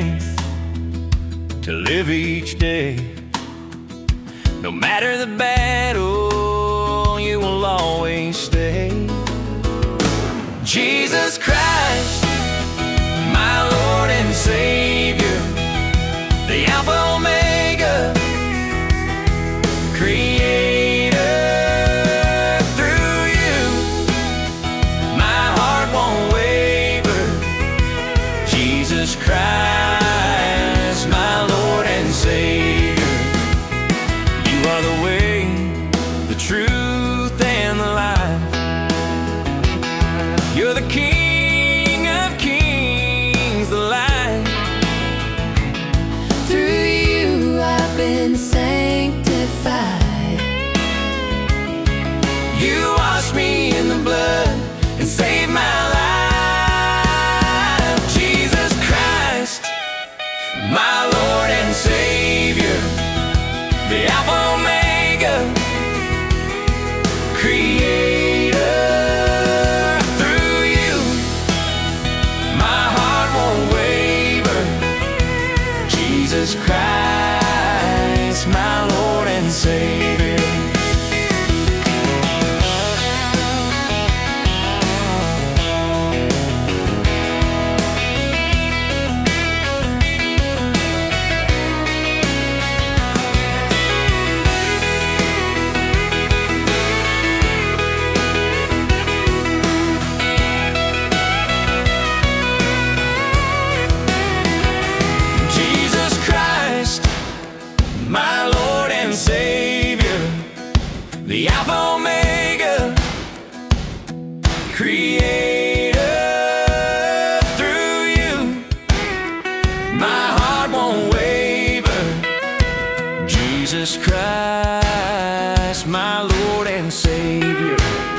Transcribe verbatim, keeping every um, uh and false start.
strength to live each day. No matter the battle, you will always stay. Jesus Christ, my Lord and Savior, the Alpha Omega, Creator. Through you, my heart won't waver. Jesus Christ, my Lord and Savior. You are the way, the truth, and the life. You're the King of Kings, the light. Through you I've been sanctified. You washed me in the blood and saved my life. Jesus Christ, my Lord and Savior, the Alpha Omega, Creator. Through you, my heart won't waver. Jesus Christ, my Lord and Savior. My Lord and Savior, the Alpha Omega, Creator. Through you, my heart won't waver. Jesus Christ, my Lord and Savior.